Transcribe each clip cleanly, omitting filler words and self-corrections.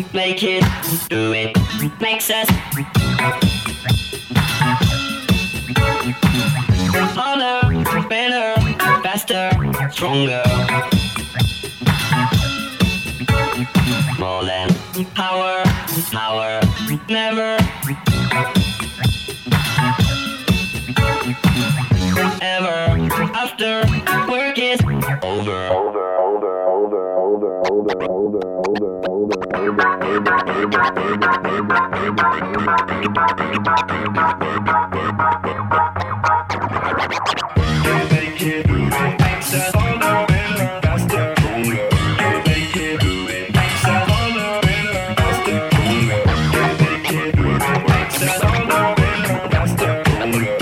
make it, do it, makes us harder, better, faster, stronger. More than power, never ever after work is over. Make it, makes us harder, better, faster, stronger. Make it, makes us harder, better, faster, stronger. Make it, makes us harder, better, faster, stronger.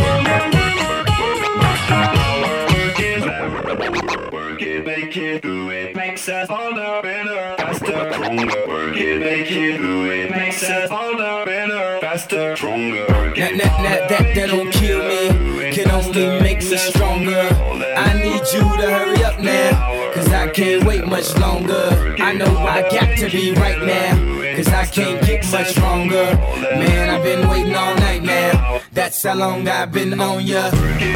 Work it, make it, do it, makes us harder, better, faster, stronger. Work it, make it, do it, makes us harder, better, faster, stronger. That don't kill me, can only make me stronger. I need you to hurry up now, cause I can't wait much longer. I know I got to be right now, cause I can't get much stronger. Man, I've been waiting all night now, that's how long I've been on ya.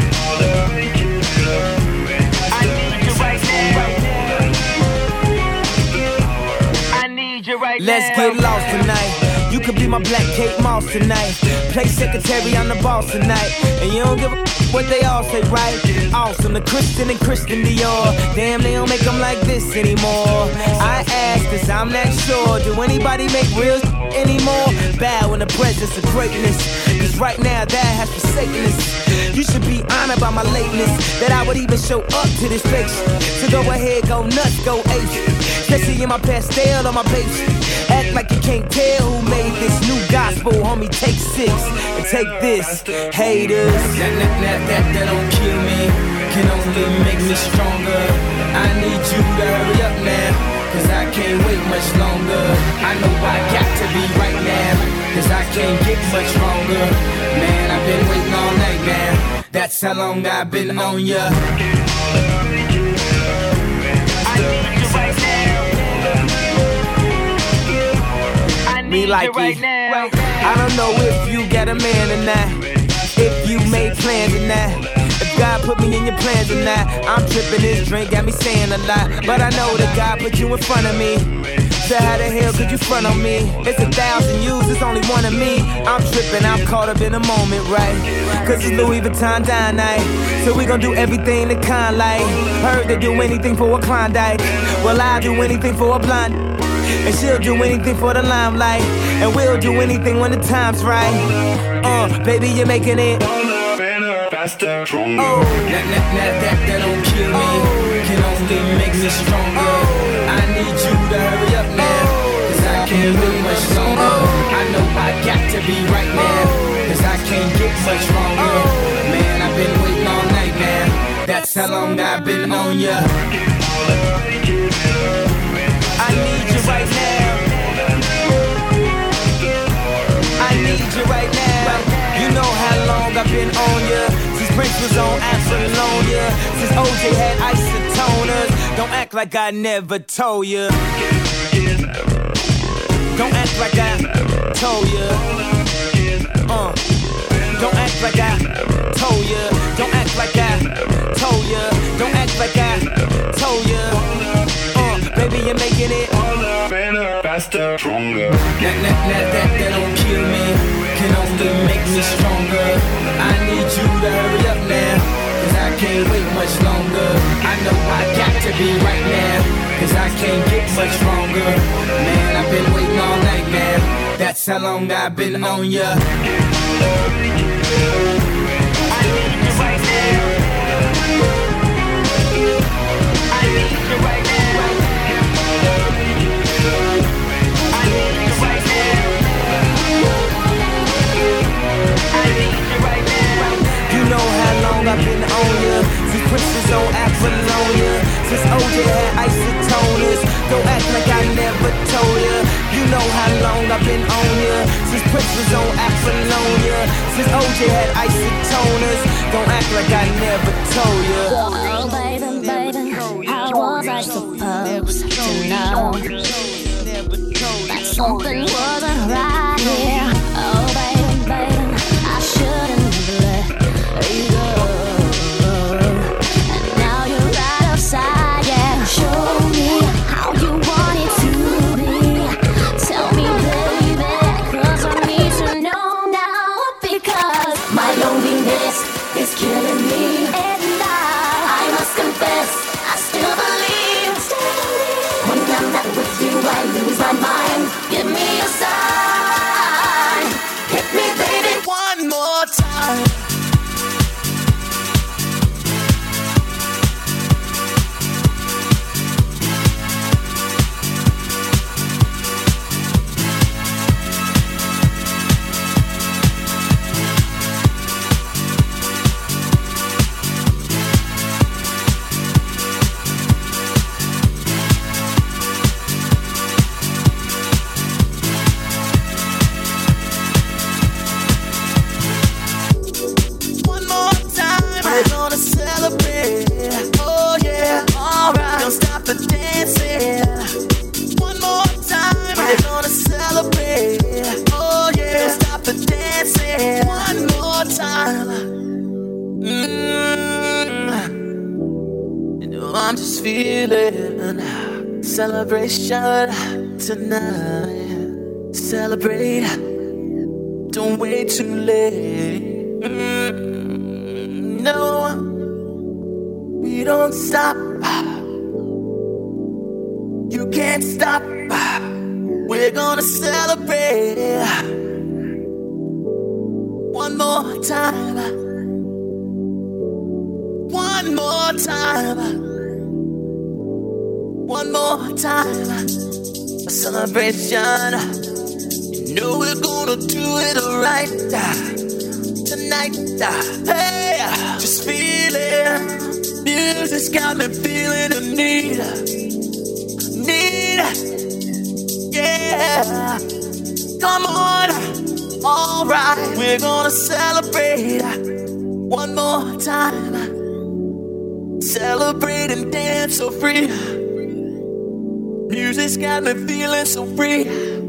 Let's get lost tonight. You could be my Black Kate Moss tonight. Play secretary, I'm the boss tonight. And you don't give a what they all say, right? Awesome, the Christian and Christian Dior. Damn, they don't make them like this anymore. I ask, cause I'm not sure. Do anybody make real anymore? Bow in the presence of greatness, cause right now that has forsaken us. You should be honored by my lateness, that I would even show up to this place. So go ahead, go nuts, go ape. Especially in my pastel on my page. Act like you can't tell who made this new gospel. Homie, take 6 and take this. Haters, that don't kill me, can only make me stronger. I need you to hurry up now, cause I can't wait much longer. I know I got to be right now, cause I can't get much stronger. Man, I've been waiting all night now, that's how long I've been on ya. Me like it right now. I don't know if you got a man or not, if you made plans or not, if God put me in your plans or not. I'm tripping, this drink got me saying a lot, but I know that God put you in front of me. So how the hell could you front on me? It's 1,000 yous, it's only one of me. I'm tripping, I'm caught up in the moment, right? Cause it's Louis Vuitton dine night, so we gon' do everything the kind like. Heard they do anything for a Klondike, well I'll do anything for a blonde. And she'll do anything for the limelight, and we'll do anything when the time's right. Baby, you're making it better, faster, stronger. That don't kill me, can only make me stronger. I need you to hurry up now, cause I can't wait much longer. I know I got to be right now, cause I can't get much stronger. Man, I've been waiting all night now, that's how long I've been on ya. I need you right now, I need you right now. You know how long I've been on ya, since Prince was on Apollonia, since OJ had isotoners. Don't act like I never told ya, don't act like I told ya. Don't act like I told ya, don't act like I told ya, don't act like I told ya. Baby, you're making it better, faster, stronger. That don't kill me, can only make me stronger. I need you to hurry up now, cause I can't wait much longer. I know I got to be right now, cause I can't get much stronger. Man, I've been waiting all night now, that's how long I've been on ya. I need you right now, I need you right now. You know how long I've been on ya, since Prince was on Apollonia, since OJ had isotoners. Don't act like I never told ya. You know how long I've been on ya, since Prince was on Apollonia, since OJ had isotoners. Don't act like I never told ya. Oh baby, baby, how was I supposed to know? That's Something wasn't right here. Oh baby, baby, I shouldn't have let you go. And now you're right outside, yeah. Show me how you want it to be. Tell me, baby, 'cause I need to know now. Because my loneliness is killing me. And I must confess, I still believe. When I'm not with you, I lose my mind. Give me a sign. Hit me, baby, one more time. I'm just feeling celebration tonight. Celebrate, don't wait too late. No, we don't stop. You can't stop. We're gonna celebrate one more time. One more time. One more time, a celebration. You know we're gonna do it right tonight. Hey, just feel it. Music's got me feeling the need. Yeah, come on, alright. We're gonna celebrate one more time. Celebrate and dance so free. Music's got me feeling so free.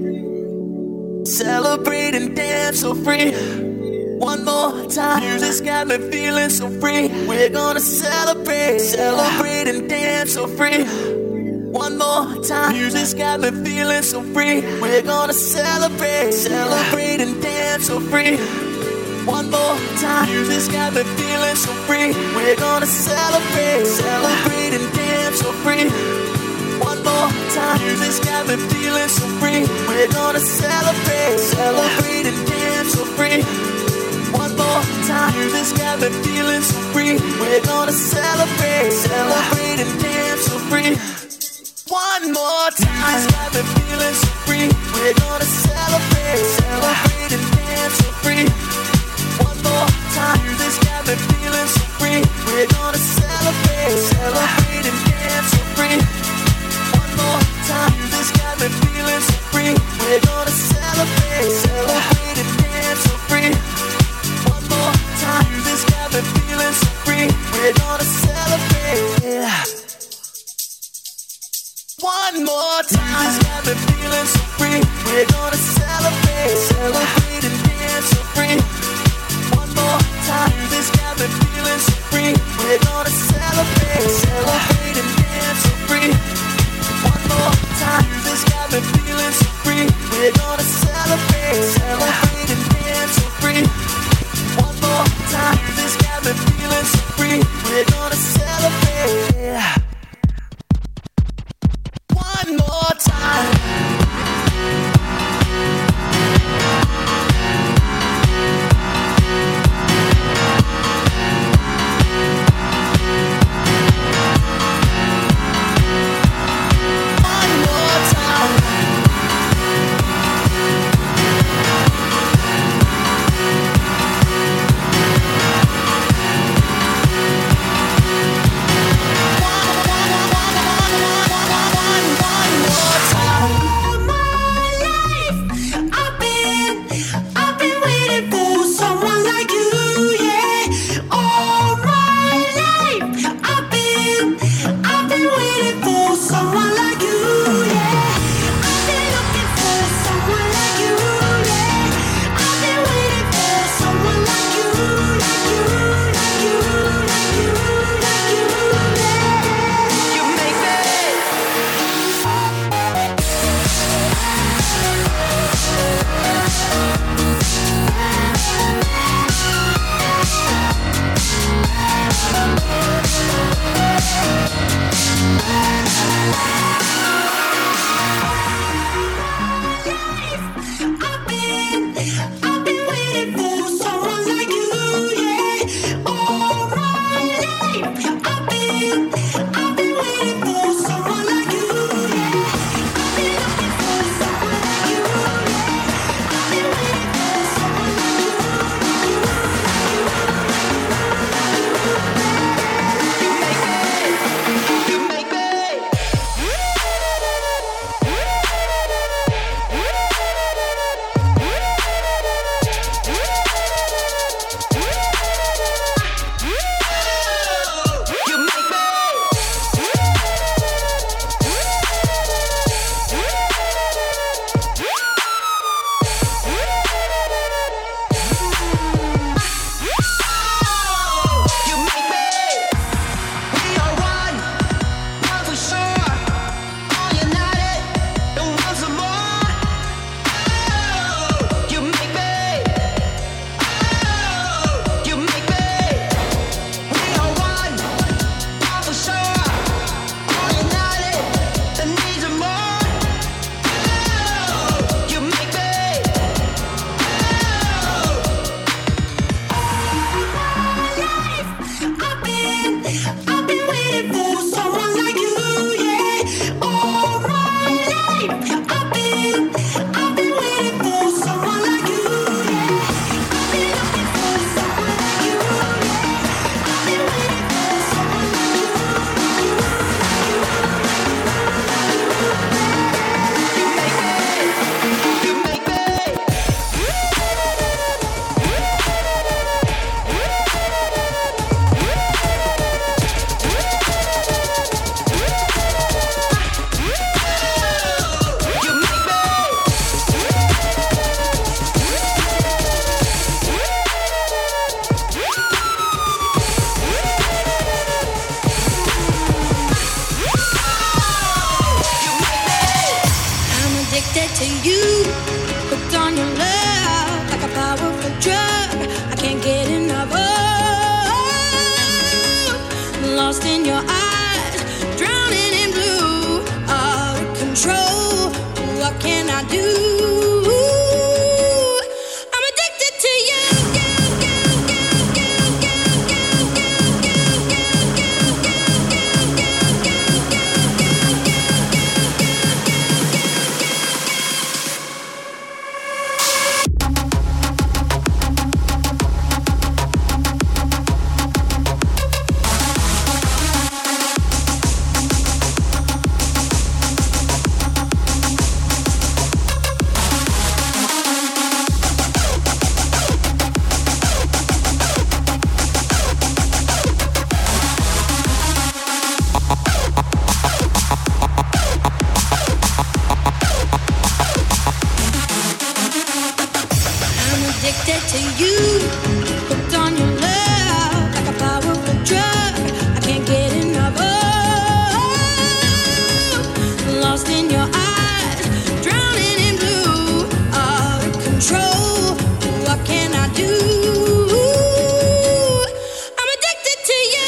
Celebrate and dance so free. One more time. Music's got me feeling so free. We're gonna celebrate. Celebrate and dance so free. One more time. Music's got me feeling so free. We're gonna celebrate. Celebrate and dance so free. One more time. Music's got me feeling so free. We're gonna celebrate. Celebrate and dance so free. One more time. Music's got me feeling so free. We're gonna celebrate. Celebrate and dance so free. One more time. Music's got me feeling so free. We're gonna celebrate. Celebrate and dance so free. One more time. Music's got me feeling so free. We're gonna celebrate. Celebrate and dance so free. One more time. Music's got me feeling so free. We're gonna celebrate. Celebrate and dance so free. One more time. Music's got me feeling so free. We're gonna celebrate. Celebrate and dance so free. One more time. Music's got me feeling so free. We're gonna celebrate. One more time. Music's got me feeling so free. We're gonna celebrate. Celebrate and dance so free. One more time. Music's got me feeling so free. We're gonna celebrate. Celebrate and dance so free. One more time. Music's got me feeling so free. We're gonna celebrate. Celebrate and dance so free. One more time. Music's got me feeling so free. We're gonna celebrate. One more time. to you. Hooked on your love like a powerful drug. I can't get enough of. Lost in your eyes, drowning in blue. Out of control. What can I do? Addicted to you, hooked on your love like a powerful drug. I can't get enough of. Lost in your eyes, drowning in blue. Out of control. What can I do? I'm addicted to you.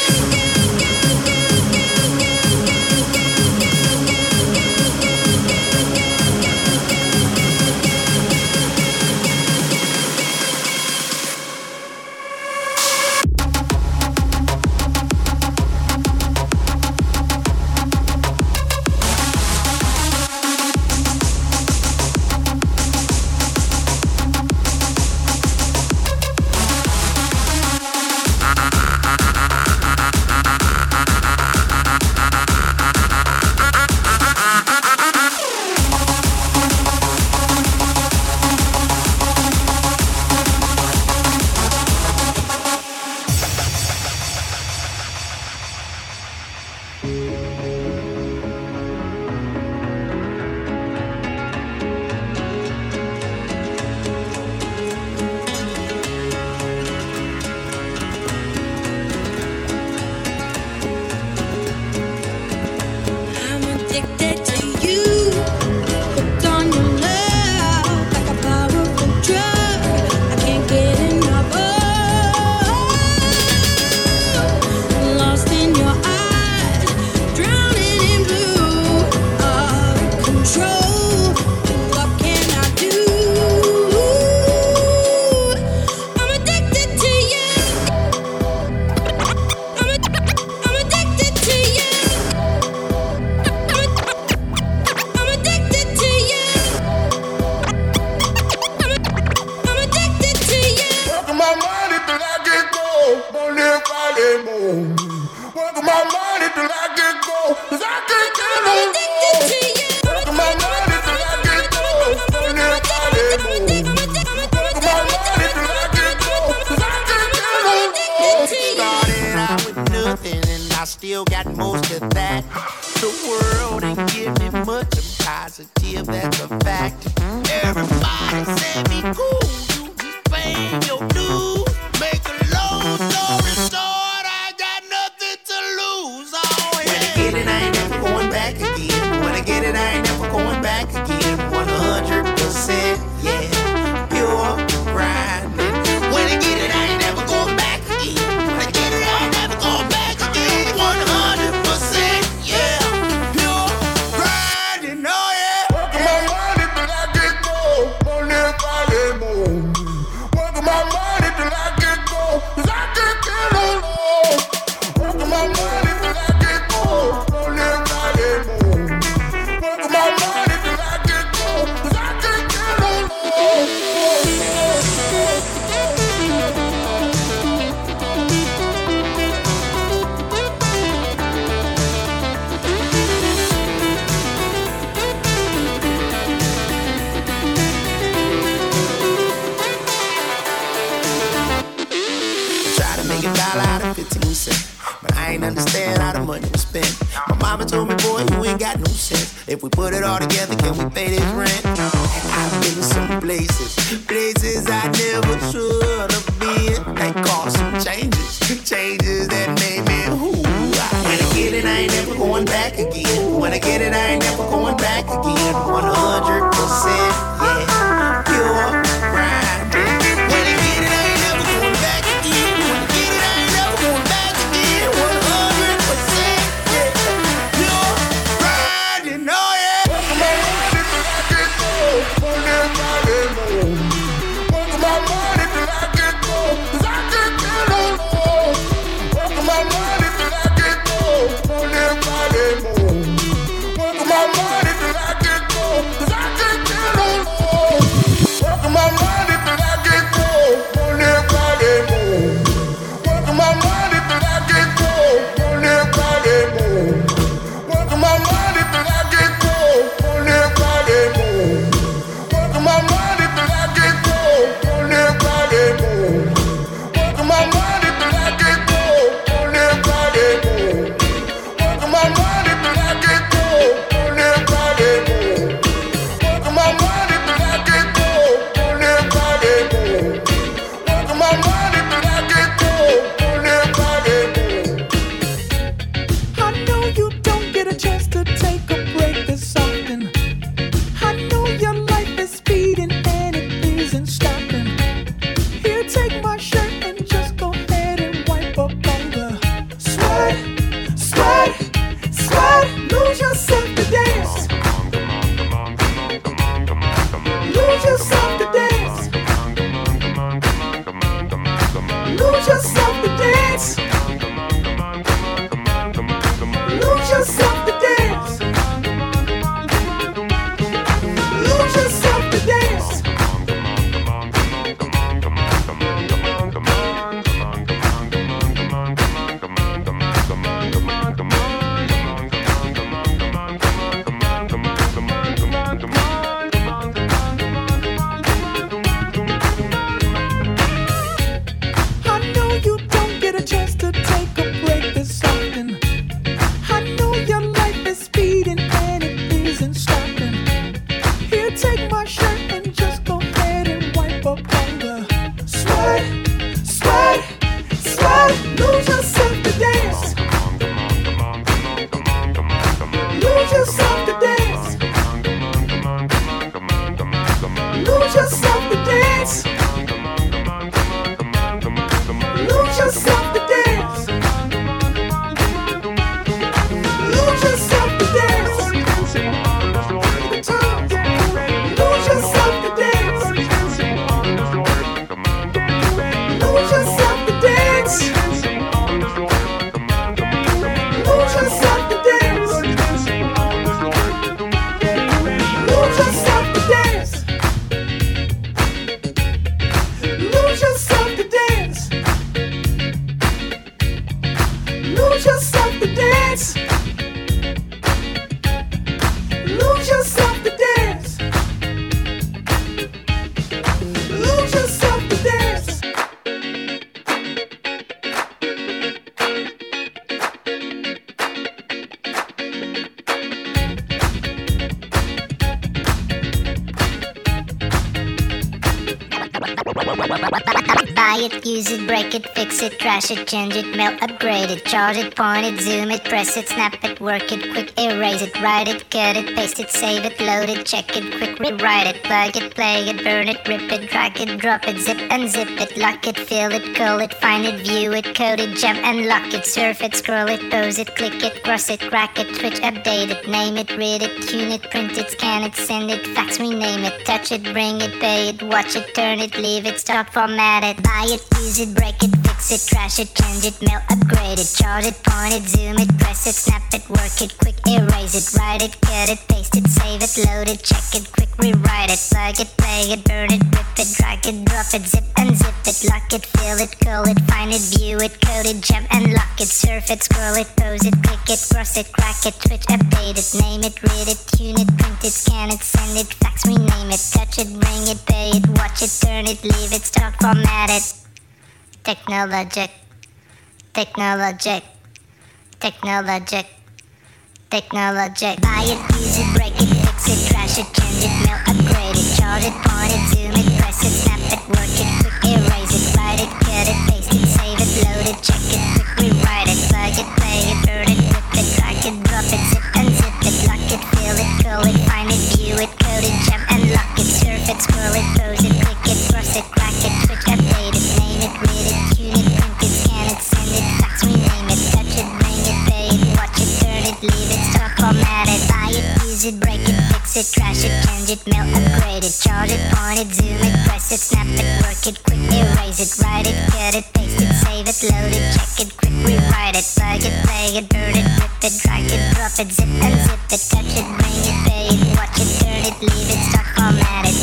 Still got most of that. The world ain't giving much. I'm positive, that's a fact. Everybody say me cool. You just paying your dues. Make a long story short, I got nothing to lose. Oh, yeah. When I get it, I ain't never going back again. When I get it, I ain't never going back again. 100%, yeah. Pure grinding. When I get it, I ain't never going back again. When I get it, I ain't never going back again. 100%, yeah. Pure grinding, oh yeah. Working my money till I get gold. Money if I get more. Working my money till I get gold. 'Cause I can't get no more. Working my money till I get gold. Money if I get more. Working my money till I get gold. 'Cause I can't get no more. Make a dollar out of 15 cents. But I ain't understand how the money was spent. My mama told me, boy, you ain't got no sense. If we put it all together, can we pay this rent? I've been some places I never should have been. They caused some changes that made me who. When I get it, I ain't never going back again. When I get it, I ain't never going back again. 100%. Buy it, use it, break it, fix it, trash it, change it, melt, upgrade it, charge it, point it, zoom it, press it, snap it, work it, quick erase it, write it, cut it, paste it, save it, load it, check it, quick rewrite it, plug it, play it, burn it, rip it, drag it, drop it, zip unzip it, lock it, fill it, call it, find it, view it, code it, jump and lock it, surf it, scroll it, pose it, click it, cross it, crack it, switch, update it, name it, read it, tune it, print it, scan it, send it, fax, rename it, touch it, bring it, pay it, watch it, turn it, leave it, stop, format it, buy it, use it, break it, fix it, trash it, change it, mail, upgrade it, charge it, point it, zoom it, press it, snap it, work it, quick erase it, write it, cut it, paste it, save it, load it, check it, quick rewrite it, plug it, play it, burn it, rip it, drag it, drop it, zip unzip it, lock it, fill it, call it, find it, view it, code it, jump and lock it, surf it, scroll it, pose it, click it, cross it, crack it, switch, update it, name it, read it, tune it, print it, scan it, send it, fax, rename it, touch it, bring it, pay it, watch it, turn it, leave it, start, format it. Technologic, technologic, technologic, technologic. Buy it, use it, break it, fix it, trash it, change it, mail, upgrade it, charge it, point it, zoom it, press it, snap it, work it, quick erase it, write it, cut it, paste it, save it, load it, check it, quick rewrite it, plug it, play it, burn it, rip it, drag it, drop it, zip unzip it, lock it, fill it, call it, find it, view it, code it, jump and lock it, surf it, scroll it, pose it, click it, cross it, crack it, switch, update it, name it, read it, tune it, print it, scan it, send it, fax, rename it, touch it, bring it, pay it, watch it, turn it, leave it, stop, format it, buy it, use it, break it, fix it, trash it, change it, mail, upgrade it, charge it, point it, zoom it, press it, snap it, work it, quick erase it, write it, cut it, paste it, save it, load it, check it, quick rewrite it, plug it, play it, burn it, rip it, drag it, drop it, zip unzip it, touch it, bring it, pay it, watch it, turn it, leave it, stop, format it.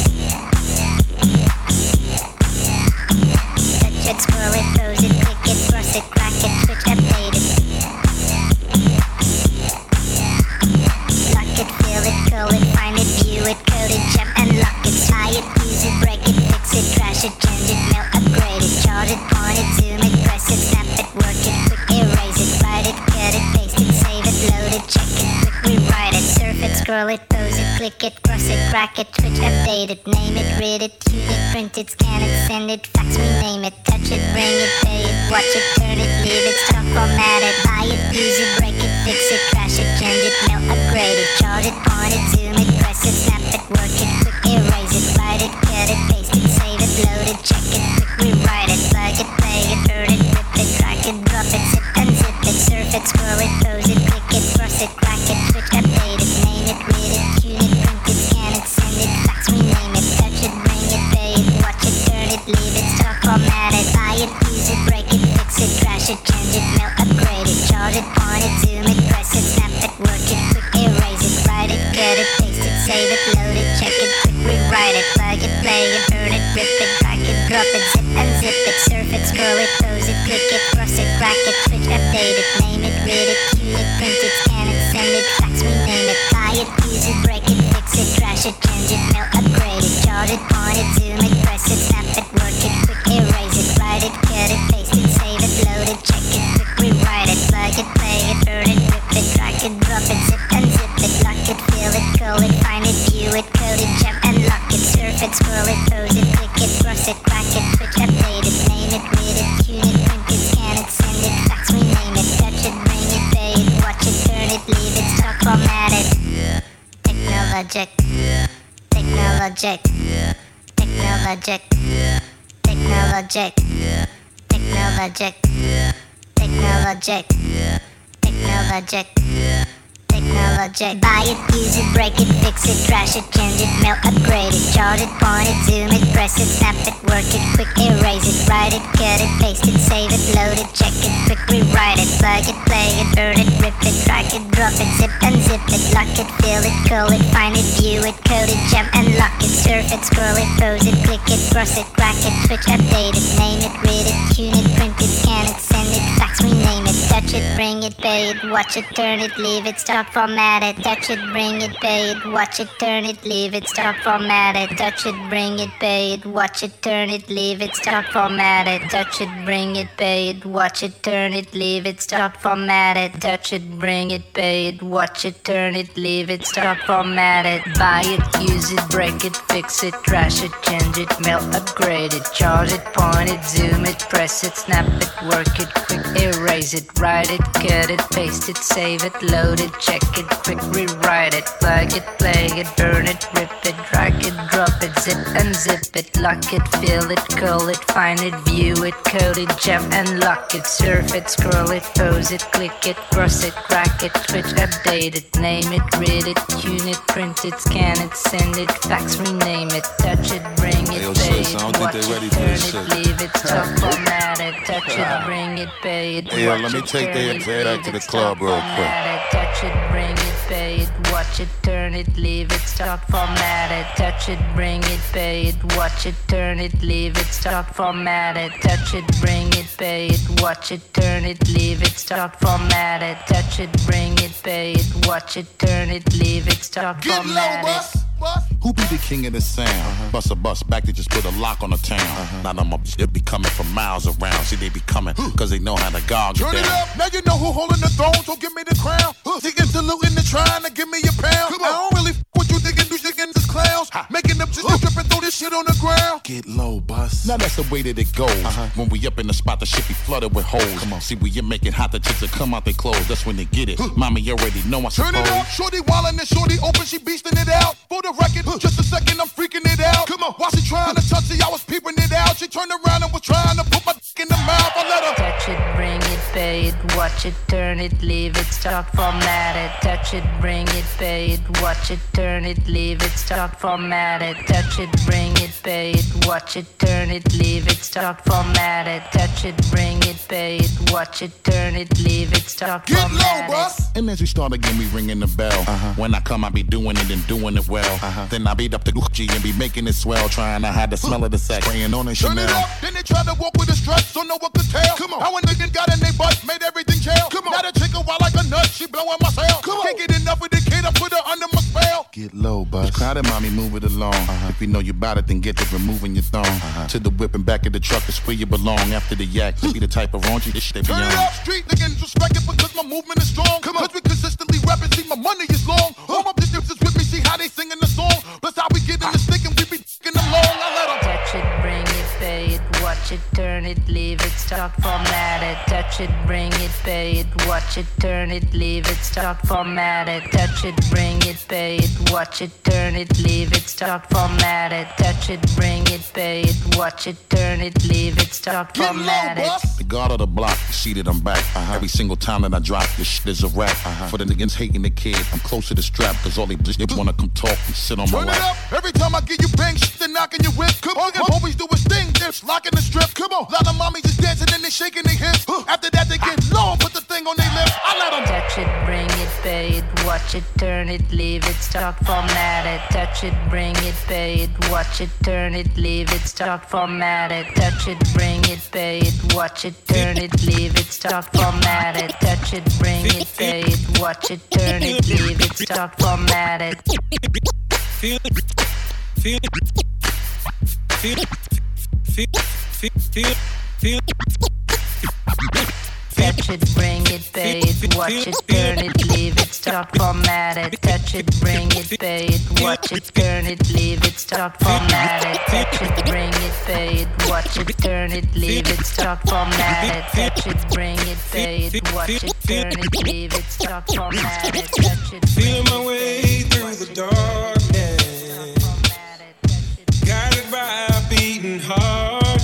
Touch it, scroll it, pose it, click it, cross it, crack it, switch, update it. Lock it, fill it, call it, find it, view it, code it, jump and lock it. Buy it, use it, break it, fix it, trash it, change it, mail, upgrade it, charge it, point it, zoom it, press it, snap it, work it, quick erase it, write it, cut it, paste it, save it, load it, check it, quick rewrite it, surf it, scroll it, pose it, click it, cross it, crack it, switch, update it, name it, read it, tune it, print it, scan it, send it, fax, rename it, touch it, bring it, pay it, watch it, turn it, leave it, stop, format it, buy it, use it, break it, fix it, trash it, change it, mail, upgrade it, charge it, point it, zoom it, press it, snap it, work it, quick erase it, write it, cut it, paste it, save it, load it, check it, quick rewrite it, plug it, play it, burn it, rip it, drag it, drop it, zip unzip it, surf it, scroll it, pose it, click it, cross it, crack it, switch, update it, name it, read it, tune it, print it, scan it, send it, fax, rename it, touch it, bring it, pay it, watch it, turn it, leave it, stop, format it, buy it, use it, break it, fix it, trash it, change it, mail, upgrade it, charge it, point it, zoom it, press it, snap it, work it, quick erase it, write it, cut it, paste it, save it, load it, check it, quick rewrite it, plug it, play it, burn it, rip it, drag it, drop it, zip unzip it, surf it, scroll it, pose it, click it, cross it, crack it, switch, update it, name it, read it, tune it, print it, scan it, send it, fax, rename it, buy it, use it, break it, fix it, trash it, change it, mail, upgrade it, charge it, point it, zoom it, press it, snap it, work it, quick erase it, write it, cut it, paste it, save it, load it, check it, quick rewrite it, plug it, play it, burn it, rip it, drag it, drop it, zip unzip it, lock it, fill it, call it, find it, view it, code it, jump and lock it, surf it, scroll it, pose it, click it, cross it, crack it, switch, update it, name it, read it, tune it, print it, scan it, send it, fax, rename it, touch it, bring it, pay it, watch it, turn it, leave it, stop, format it. Technologic, technologic, technologic, technologic, technologic, technologic, technologic, technologic. Buy it, use it, break it, fix it, trash it, change it, mail, upgrade it, charge it, point it, zoom it, press it, snap it, work it, quick erase it, write it, cut it, paste it, save it, load it, check it, quick rewrite it, plug it, play it, burn it, rip it, drag it, drop it, zip unzip it, lock it, fill it, call it, find it, view it, code it, jump and lock it, surf it, scroll it, pose it, click it, cross it, crack it, switch, update it, name it, read it, tune it, print it, scan it, send it, fax, rename it, touch touch it, bring it, pay it, watch it, turn it, leave it, start, format it, touch it, bring it, pay it, watch it, turn it, leave it, start, format it, touch it, bring it, pay it, watch it, turn it, leave it, start, format it, touch it, bring it, pay it, watch it, turn it, leave it, start, format it, touch it, bring it, pay it, watch it, turn it, leave it, start, format it, buy it, use it, break it, fix it, trash it, change it, mail, upgrade it, charge it, point it, zoom it, press it, snap it, work it, quick erase it, write it, cut it, paste it, save it, load it, check it, quick rewrite it, plug it, play it, burn it, rip it, drag it, drop it, zip unzip it, lock it, fill it, call it, find it, view it, code it, jump and lock it, surf it, scroll it, pose it, click it, cross it, crack it, switch, update it, name it, read it, tune it, print it, scan it, send it, fax, rename it, touch it, bring it, pay it, watch it, turn it, leave it, stop, format it, touch it, bring it, pay it, Hey, watch let me it, take turn their it, head out leave to the it, club stop, real quick. format it, touch it, bring it, pay it, watch it, turn it, leave it, start, format it, touch it, bring it, pay it, watch it, turn it, leave it, start, format it, touch it, bring it, pay it, watch it, turn it, leave it, start, format it, touch it, bring it, pay it, watch it, turn it, leave it, start, Get low, format it. bus. Who be the king of the sound? Bust a bus back to just put a lock on the town. Now them it be coming from miles around. See, they be coming cause they know how to gog Turn it it down. up, now you know who holding the throne, so give me the crown. Digging to looting and trying to give me a pound. I don't really what you thinking, you thinking this clowns. Making them just trip and throw this shit on the ground. Get low, bus. Now that's the way that it goes. When we up in the spot, the shit be flooded with holes. Come on. See, we make it hot, the chicks that come out their clothes. That's when they get it. Mommy, you already know I Turn suppose. it up, shorty wildin' and shorty open, she beastin' it out. For the record, just a second, I'm freaking it out. Come on, while she trying to touch it, I was peeping it out. She turned around and was trying to put my dick in the mouth. I let her Touch it, bring it, pay it, watch it, turn it, leave it, start, format it, touch it, bring it, pay it, watch it, turn it, leave it, start, format it, touch it, bring it, pay it, watch it, turn it, leave it, start, format it, touch it, bring it, pay it, watch it, turn it, leave it, start, get low, format it. bus. And as we start again, we ringing the bell. When I come, I be doing it and doing it well. Then I beat up the Gucci and be making it swell. Trying to hide the smell of the sex. Spraying on the Turn Chanel. it up, then they try to walk with the struts, don't know what to tell. Come on, how a nigga got in they butt, made everything jail. Come on, now the chick a wild like a nut, she blowing my cell. Come on, can't get enough of the kid, I put her under my spell. Get low, bus. Crowded, mommy, move it along. If you know you bout it, then get to removing your thong. To the whip and back of the truck is where you belong. After the yak, be the type of raunchy this shit they be Turn it on. up, street niggas respect it because my movement is strong. Come on, cause we consistently rapping, see my money is long. All my bitches is with me, see how they singing the song. Plus how we get in the stick and we be f***ing them long. I let them Touch it, bring it, pay it, watch it, turn it, leave it, start, format it, touch it, bring it, pay it, watch it, turn it, leave it, start, format it, touch it, bring it, pay it, watch it, turn it, leave it, start, format it, touch it, bring it, pay it, watch it, turn it, leave it, start, get format low, it. bus. The guard of the block, seated, I'm back. Every single time that I drop, this shit is a rap. For the niggas hating the kid, I'm close to the strap, cause all they wanna come talk and sit on my Turn it lap. up, every time I get you bang shit, they're knocking your whip. Come on, always do his thing, they're locking the strip. Come on, lot of mommies just dancing and they shaking their hips. After that they get low and put the thing on their lips. I let them Touch it, bring it, pay it, watch it, turn it, leave it, start, format it, touch it, bring it, pay it, watch it, turn it, leave it, start, format it, touch it, bring it, pay it, watch it, turn it, leave it, start, format it, touch it, bring it, pay it, watch it, turn it, leave it, start, format it. Feel it, feel it, feel it, feel it, feel it. Touch it, bring it, pay it, watch it, turn it, leave it, start, format it. Touch it, bring it, pay it, watch it, turn it, leave it, start, format it. Touch it, bring it, pay it, watch it, turn it, leave it, start, format it. Touch it, bring it, pay it, watch it, turn it, leave it, start, format it. Touch it, Feeling my way through the darkness, guided by a beating heart.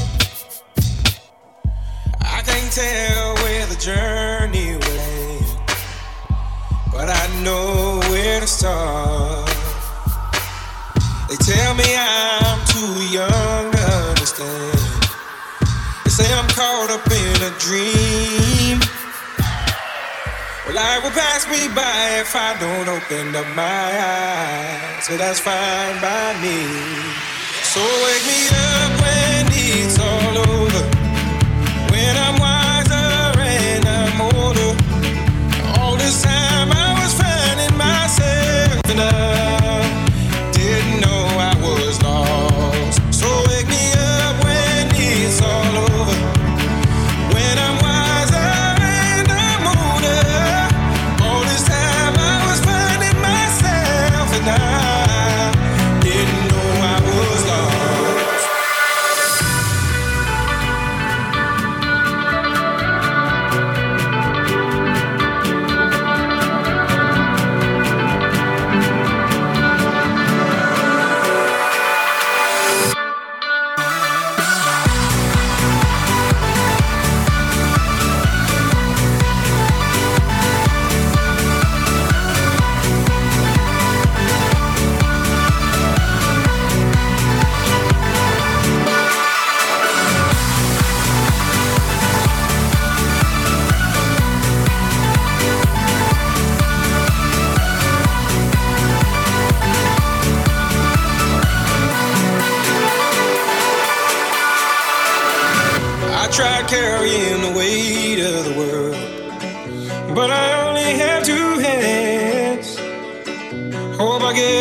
I can't tell where the journey will end, but I know where to start. They tell me I'm too young to understand. They say I'm caught up in a dream. Well, life will pass me by if I don't open up my eyes. So that's fine by me. So wake me up when it's all over, when I'm wiser and I'm older.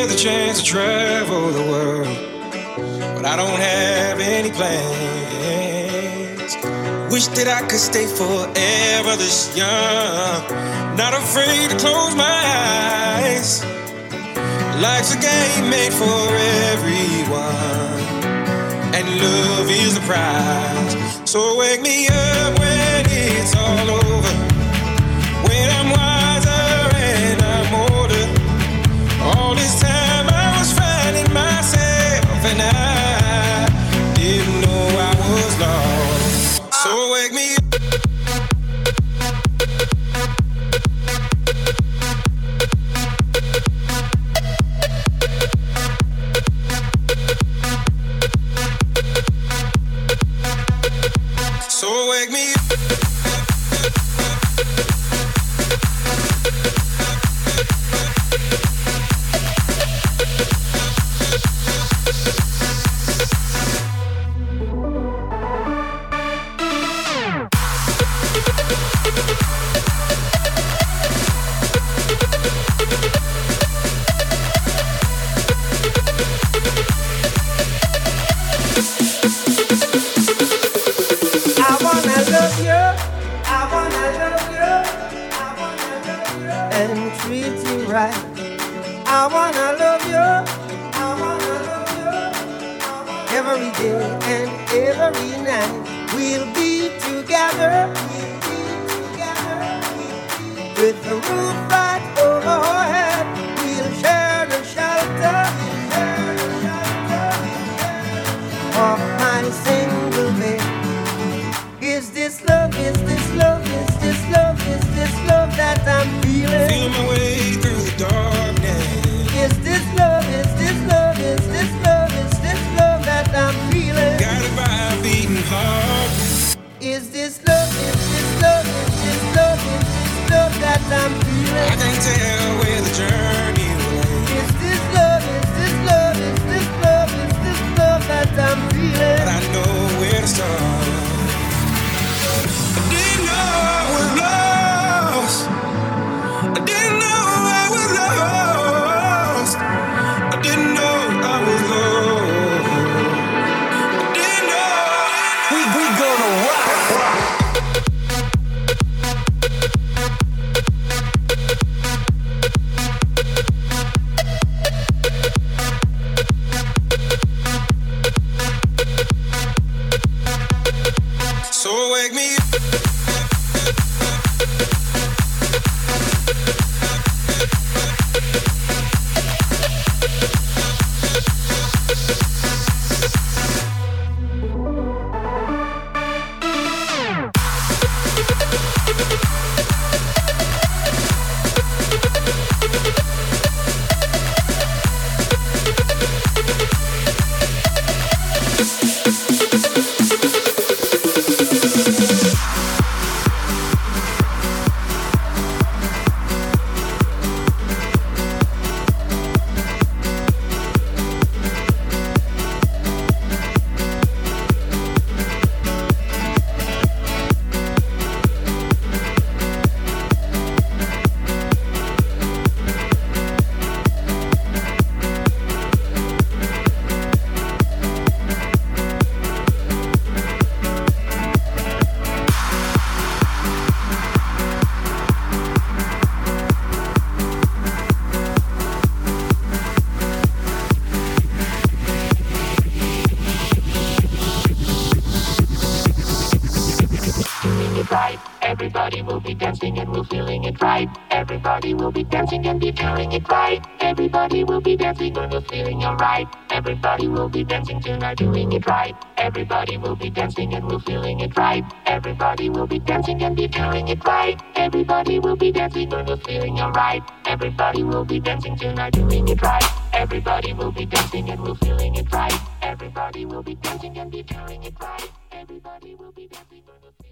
the chance to travel the world, but I don't have any plans. Wish that I could stay forever this young, not afraid to close my eyes. Life's a game made for everyone, and love is the prize. So wake me up when it's all over, when I'm wiser and I'm older. All this time I was finding myself, and I didn't know I was lost. So wake me up. So wake me up. Everybody will be dancing and we're feeling it right. Everybody will be dancing and be feeling it right. Everybody will be dancing and we're feeling alright. Everybody will be dancing tonight, doing it right. Everybody will be dancing and we're feeling it right. Everybody will be dancing and be feeling it right. Everybody will be dancing and we're feeling alright. Everybody will be dancing tonight, doing it right. Everybody will be dancing and we're feeling it right. Everybody will be dancing and be feeling it right. Everybody will be dancing and we're feeling it right.